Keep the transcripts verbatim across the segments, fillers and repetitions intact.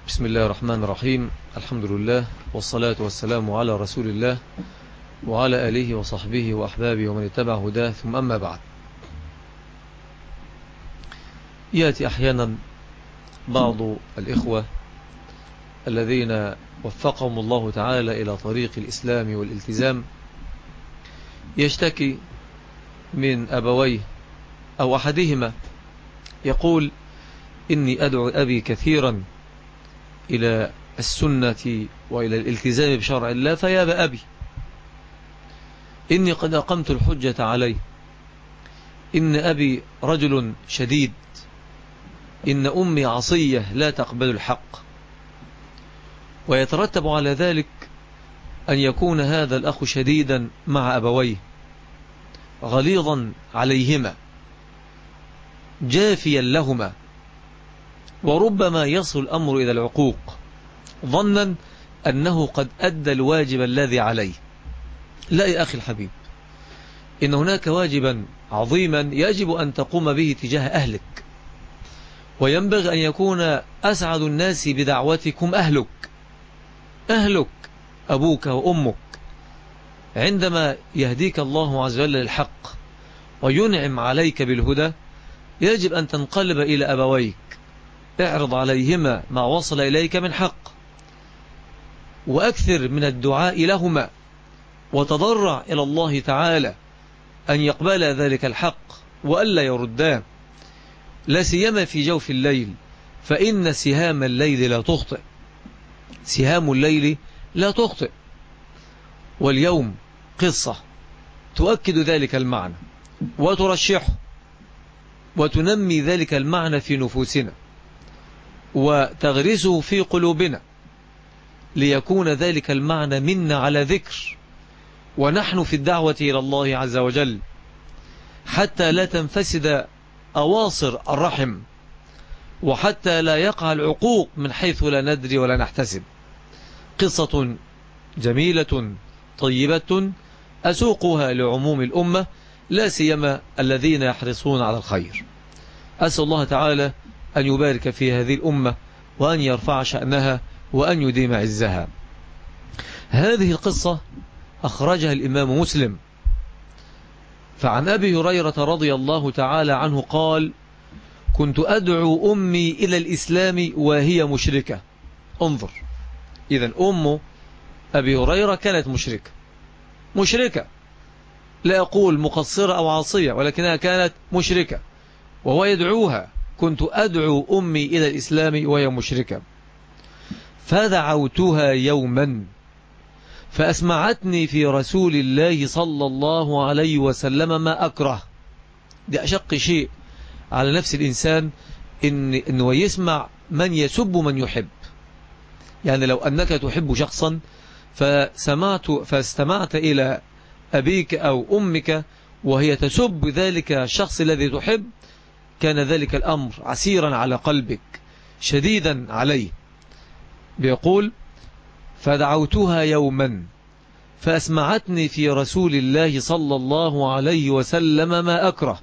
بسم الله الرحمن الرحيم. الحمد لله والصلاة والسلام على رسول الله وعلى آله وصحبه وأحبابه ومن اتبع هداه، ثم أما بعد. يأتي أحيانا بعض الإخوة الذين وفقهم الله تعالى إلى طريق الإسلام والالتزام يشتكي من أبويه أو أحدهما، يقول: إني أدعو أبي كثيرا إلى السنة وإلى الالتزام بشرع الله، فيا أبي إني قد أقمت الحجة عليه، إن أبي رجل شديد، إن أمي عصية لا تقبل الحق. ويترتب على ذلك أن يكون هذا الأخ شديدا مع أبويه، غليظا عليهما، جافيا لهما، وربما يصل الأمر إلى العقوق، ظنا أنه قد أدى الواجب الذي عليه. لا يا أخي الحبيب، إن هناك واجبا عظيما يجب أن تقوم به تجاه أهلك، وينبغي أن يكون أسعد الناس بدعوتكم أهلك أهلك أبوك وأمك. عندما يهديك الله عز وجل للحق وينعم عليك بالهدى، يجب أن تنقلب إلى أبويك، اعرض عليهما ما وصل إليك من حق، وأكثر من الدعاء لهما، وتضرع إلى الله تعالى أن يقبل ذلك الحق وألا يرداه، لا سيما في جوف الليل، فإن سهام الليل لا تخطئ سهام الليل لا تخطئ. واليوم قصة تؤكد ذلك المعنى وترشحه وتنمي ذلك المعنى في نفوسنا وتغرسه في قلوبنا، ليكون ذلك المعنى منا على ذكر ونحن في الدعوة إلى الله عز وجل، حتى لا تنفسد أواصر الرحم، وحتى لا يقع العقوق من حيث لا ندري ولا نحتسب. قصة جميلة طيبة أسوقها لعموم الأمة، لا سيما الذين يحرصون على الخير. أسأل الله تعالى أن يبارك في هذه الأمة، وأن يرفع شأنها، وأن يديم عزها. هذه القصة أخرجها الإمام مسلم، فعن أبي هريرة رضي الله تعالى عنه قال: كنت أدعو أمي إلى الإسلام وهي مشركة. انظر، إذن أم أبي هريرة كانت مشركة مشركة لا أقول مقصرة أو عاصية، ولكنها كانت مشركة، وهو يدعوها: كنت أدعو أمي إلى الإسلام وهي مشركة، فدعوتها يوما فأسمعتني في رسول الله صلى الله عليه وسلم ما أكره. دي أشق شيء على نفس الإنسان، إن إنه يسمع من يسب من يحب. يعني لو أنك تحب شخصا فسمعت فاستمعت إلى أبيك أو أمك وهي تسب ذلك الشخص الذي تحب، كان ذلك الأمر عسيرا على قلبك، شديدا عليه. بيقول: فدعوتها يوما فأسمعتني في رسول الله صلى الله عليه وسلم ما أكره،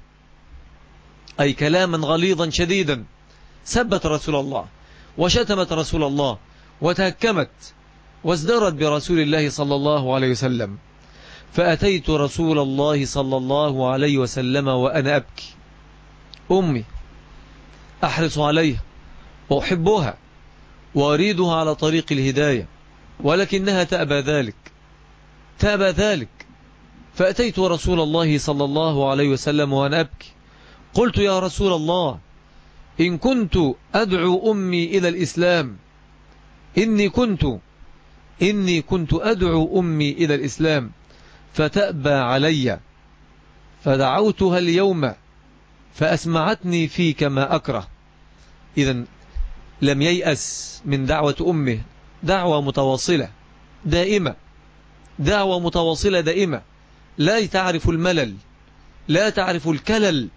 أي كلاما غليظا شديدا، سبت رسول الله وشتمت رسول الله وتهكمت وازدرت برسول الله صلى الله عليه وسلم. فأتيت رسول الله صلى الله عليه وسلم وأنا أبكي، أمي أحرص عليها وأحبها وأريدها على طريق الهداية، ولكنها تأبى ذلك تأبى ذلك فأتيت رسول الله صلى الله عليه وسلم وأنا أبكي، قلت: يا رسول الله، إن كنت أدعو أمي إلى الإسلام إني كنت إني كنت أدعو أمي إلى الإسلام فتأبى علي، فدعوتها اليوم فأسمعتني فيك ما أكره. إذن لم ييأس من دعوة أمه، دعوة متواصلة دائمة دعوة متواصلة دائمة، لا تعرف الملل، لا تعرف الكلل.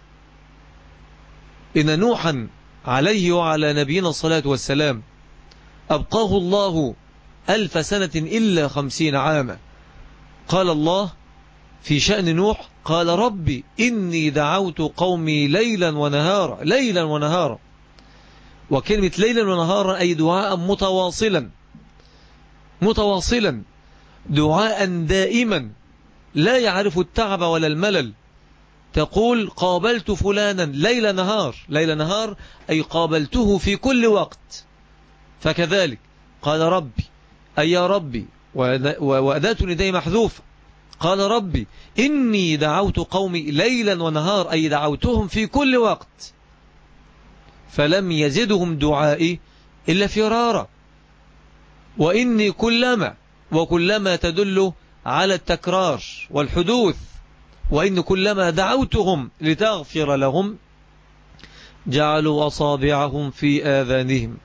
إن نوحا عليه وعلى نبينا الصلاة والسلام أبقاه الله ألف سنة إلا خمسين عاما. قال الله في شأن نوح: قال ربي إني دعوت قومي ليلا ونهارا ليلا ونهارا وكلمة ليلا ونهارا أي دعاء متواصلا متواصلا دعاء دائما لا يعرف التعب ولا الملل. تقول قابلت فلانا ليل نهار، ليل نهار أي قابلته في كل وقت. فكذلك قال ربي أي يا ربي، وأداة نداء محذوفة. قال ربي إني دعوت قومي ليلا ونهار أي دعوتهم في كل وقت فلم يزدهم دعائي إلا فرارا. وإني كلما، وكلما تدل على التكرار والحدوث، وإن كلما دعوتهم لتغفر لهم جعلوا أصابعهم في آذانهم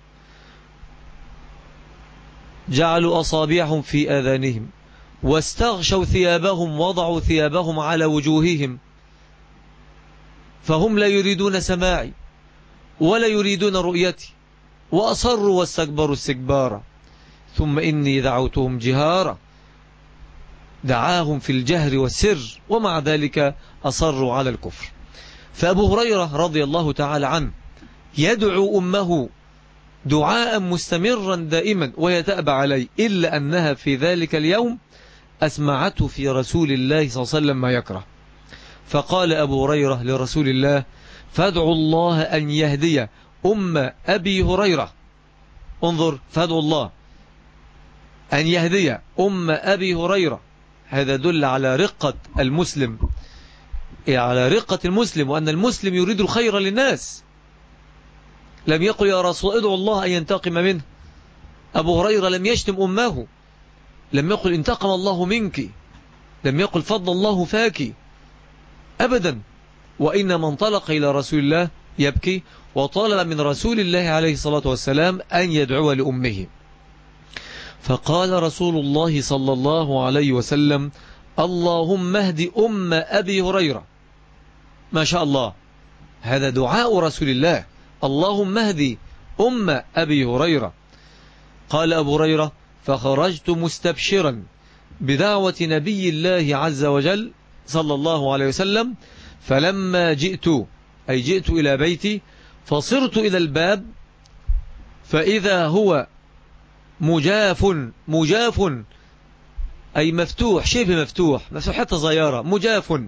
جعلوا أصابعهم في آذانهم واستغشوا ثيابهم وضعوا ثيابهم على وجوههم فهم لا يريدون سماعي ولا يريدون رؤيتي وأصروا واستكبروا استكبارا. ثم إني دعوتهم جهارا، دعاهم في الجهر والسر ومع ذلك أصروا على الكفر. فأبو هريرة رضي الله تعالى عنه يدعو أمه دعاء مستمرا دائما ويتأبى عليه، إلا أنها في ذلك اليوم أسمعته في رسول الله صلى الله عليه وسلم ما يكره. فقال أبو هريرة لرسول الله فادعوا الله أن يهدي أم أبي هريرة. انظر، فادعوا الله أن يهدي أم أبي هريرة. هذا دل على رقة المسلم، على رقة المسلم، وأن المسلم يريد الخير للناس. لم يقل يا رسول ادعوا الله أن ينتقم منه. أبو هريرة لم يشتم أمه، لم يقل انتقم الله منك، لم يقل فضل الله فاك أبدا، وإنما انطلق إلى رسول الله يبكي وطالب من رسول الله عليه الصلاة والسلام أن يدعو لأمه. فقال رسول الله صلى الله عليه وسلم اللهم اهد أم أبي هريرة. ما شاء الله، هذا دعاء رسول الله، اللهم اهد أم أبي هريرة. قال أبو هريرة فخرجت مستبشرا بدعوة نبي الله عز وجل صلى الله عليه وسلم، فلما جئت أي جئت إلى بيتي فصرت إلى الباب فإذا هو مجاف، مجاف أي مفتوح، شبه مفتوح، مفتوح حتى صغيرة، مجاف.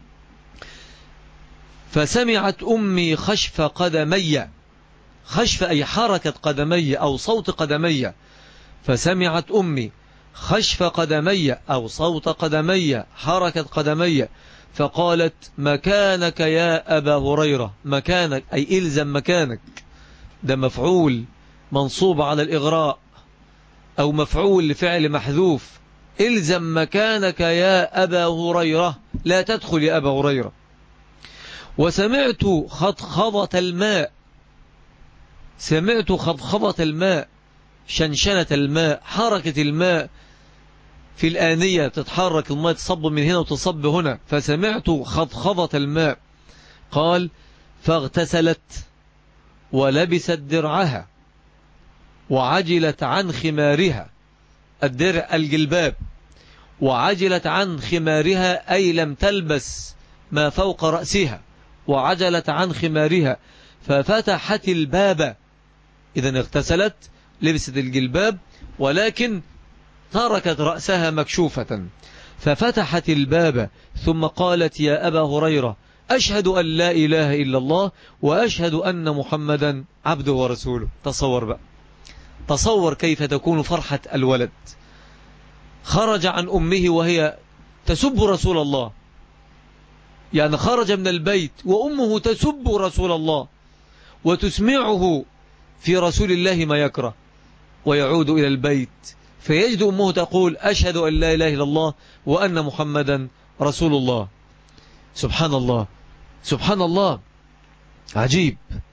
فسمعت أمي خشف قدمي، خشف أي حركة قدمي أو صوت قدمي، فسمعت أمي خشف قدمي أو صوت قدمي، حركة قدمي، فقالت مكانك يا أبا هريرة. مكانك أي إلزم مكانك، ده مفعول منصوب على الإغراء أو مفعول لفعل محذوف. إلزم مكانك يا أبا هريرة، لا تدخل يا أبا هريرة. وسمعت خضخضة الماء، سمعت خضخضة الماء، شنشنة الماء، حركة الماء في الآنية، تتحرك الماء، تصب من هنا وتصب هنا، فسمعت خضخضة الماء. قال فاغتسلت ولبست درعها وعجلت عن خمارها، الدرع الجلباب، وعجلت عن خمارها أي لم تلبس ما فوق رأسها، وعجلت عن خمارها ففتحت الباب. إذن اغتسلت، لبست الجلباب، ولكن تركت رأسها مكشوفة، ففتحت الباب ثم قالت يا أبا هريرة أشهد أن لا إله إلا الله وأشهد أن محمدا عبده ورسوله. تصور بقى، تصور كيف تكون فرحة الولد، خرج عن أمه وهي تسب رسول الله، يعني خرج من البيت وأمه تسب رسول الله وتسمعه في رسول الله ما يكره، ويعود إلى البيت فيجد أمه تقول أشهد أن لا إله إلا الله وأن محمدا رسول الله. سبحان الله، سبحان الله، عجيب.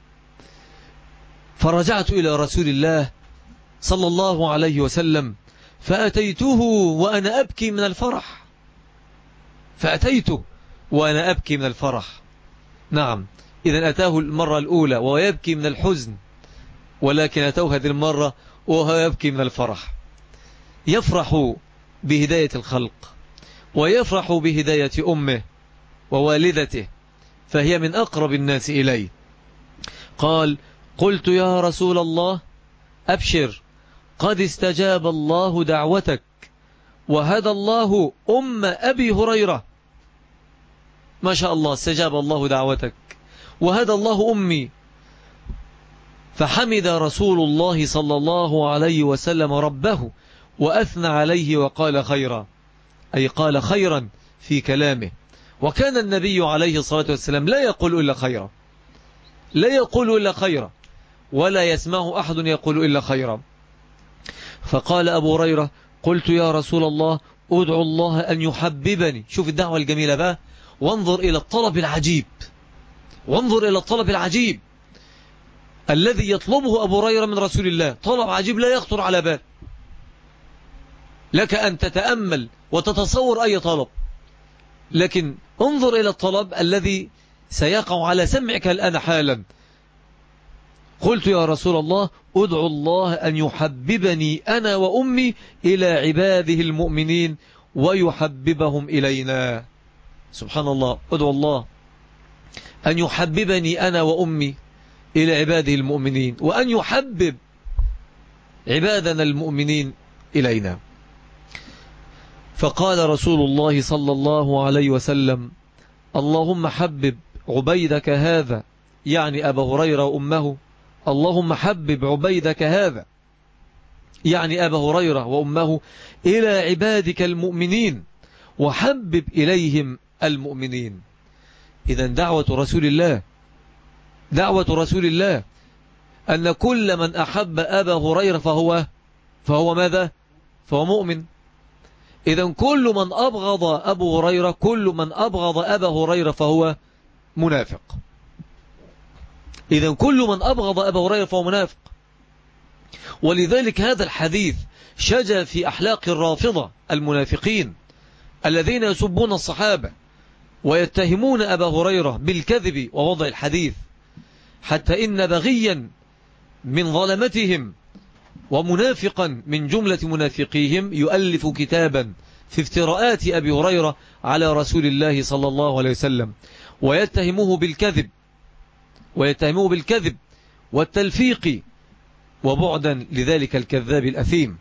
فرجعت إلى رسول الله صلى الله عليه وسلم فأتيته وأنا أبكي من الفرح، فأتيته وأنا أبكي من الفرح. نعم، إذن أتاه المرة الأولى وهو يبكي من الحزن، ولكن أتوه هذه المرة وهو يبكي من الفرح. يفرح بهداية الخلق ويفرح بهداية أمه ووالدته، فهي من أقرب الناس إليه. قال قلت يا رسول الله أبشر قد استجاب الله دعوتك وهدى الله أم أبي هريرة. ما شاء الله، استجاب الله دعوتك وهدى الله أمي. فحمد رسول الله صلى الله عليه وسلم ربه وأثنى عليه وقال خيرا، أي قال خيرا في كلامه. وكان النبي عليه الصلاة والسلام لا يقول إلا خيرا، لا يقول إلا خيرا، ولا يسمعه أحد يقول إلا خيرا. فقال أبو هريرة قلت يا رسول الله أدعو الله أن يحببني. شوف الدعوة الجميلة بقى، وانظر إلى الطلب العجيب، وانظر إلى الطلب العجيب الذي يطلبه أبو هريرة من رسول الله. طلب عجيب لا يخطر على بال، لك أن تتأمل وتتصور أي طلب، لكن انظر إلى الطلب الذي سيقع على سمعك الآن حالا. قلت يا رسول الله أدعو الله أن يحببني أنا وأمي إلى عباده المؤمنين ويحببهم إلينا. سبحان الله، أدعو الله أن يحببني أنا وأمي إلى عباده المؤمنين وأن يحبب عبادنا المؤمنين إلينا. فقال رسول الله صلى الله عليه وسلم اللهم حبب عبيدك هذا، يعني أبا هريرة وأمه، اللهم حبب عبيدك هذا يعني أبا هريرة وأمه إلى عبادك المؤمنين وحبب إليهم المؤمنين. إذن دعوة رسول الله، دعوة رسول الله أن كل من أحب أبا هريرة فهو فهو ماذا؟ فهو مؤمن. إذن كل من أبغض أبو هريرة، كل من أبغض أبا هريرة فهو منافق. إذن كل من أبغض أبا هريرة فهو منافق. ولذلك هذا الحديث شجع في أحلاق الرافضة المنافقين الذين يسبون الصحابة ويتهمون أبا هريرة بالكذب ووضع الحديث، حتى إن بغيا من ظلمتهم ومنافقا من جملة منافقيهم يؤلف كتابا في افتراءات أبي هريرة على رسول الله صلى الله عليه وسلم ويتهموه بالكذب ويتهموه بالكذب والتلفيق وبعدا لذلك الكذاب الأثيم.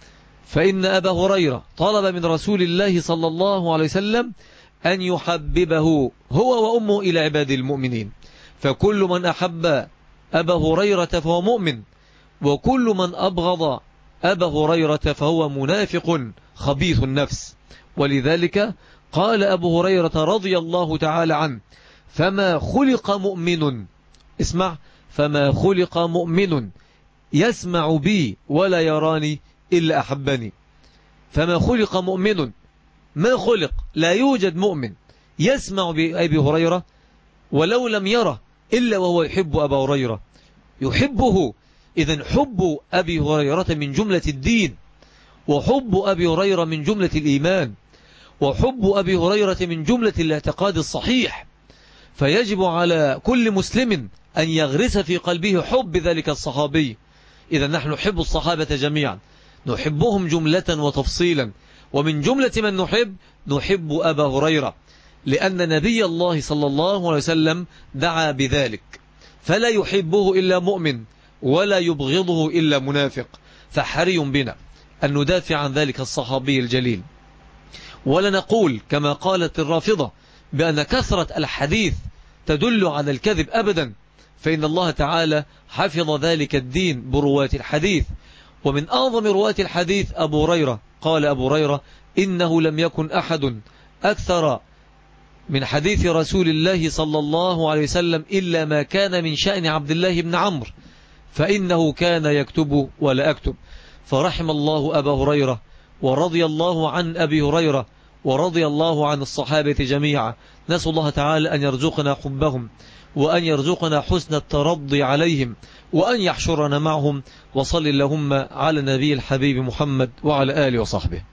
فإن أبا هريرة طلب من رسول الله صلى الله عليه وسلم أن يحببه هو وأمه إلى عباد المؤمنين. فكل من أحب أبا هريرة فهو مؤمن، وكل من أبغض أبا هريرة فهو منافق خبيث النفس. ولذلك قال أبو هريرة رضي الله تعالى عنه فما خلق مؤمن، اسمع، فما خلق مؤمن يسمع بي ولا يراني إلا أحبني. فما خلق مؤمن، ما خلق، لا يوجد مؤمن يسمع بأبي هريرة ولو لم يره إلا وهو يحب أبا هريرة، يحبه. إذن حب أبي هريرة من جملة الدين، وحب أبي هريرة من جملة الإيمان، وحب أبي هريرة من جملة الاعتقاد الصحيح. فيجب على كل مسلم أن يغرس في قلبه حب ذلك الصحابي. إذا نحن نحب الصحابة جميعا، نحبهم جملة وتفصيلا، ومن جملة من نحب نحب أبا هريرة، لأن نبي الله صلى الله عليه وسلم دعا بذلك، فلا يحبه إلا مؤمن ولا يبغضه إلا منافق. فحري بنا أن ندافع عن ذلك الصحابي الجليل، ولا نقول كما قالت الرافضة بأن كثرة الحديث تدل على الكذب أبدا، فإن الله تعالى حفظ ذلك الدين برواة الحديث. ومن أعظم رواة الحديث أبو هريرة. قال أبو هريرة إنه لم يكن أحد أكثر من حديث رسول الله صلى الله عليه وسلم إلا ما كان من شأن عبد الله بن عمرو، فإنه كان يكتب ولا أكتب. فرحم الله أبا هريرة، ورضي الله عن أبي هريرة، ورضي الله عن الصحابة جميعا. نسأل الله تعالى أن يرزقنا حبهم، وأن يرزقنا حسن الترضي عليهم، وأن يحشرنا معهم. وصل اللهم على النبي الحبيب محمد وعلى آله وصحبه.